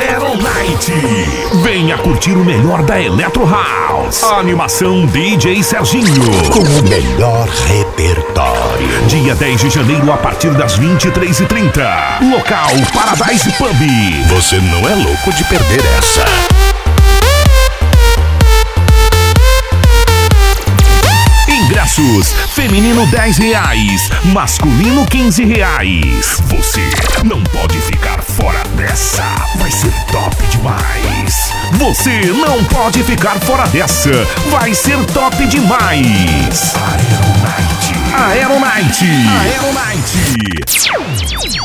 Aeronite. Venha curtir o melhor da Electro House. Animação DJ Serginho. Com o melhor repertório. Dia 10 de janeiro a partir das 23h30. Local Paradise Pub. Você não é louco de perder essa. Ingressos, feminino R$10, masculino R$15. Você não pode ficar fora dessa, vai ser top demais. Você não pode ficar fora dessa, vai ser top demais. Aeronite. Aeronite. Aeronite.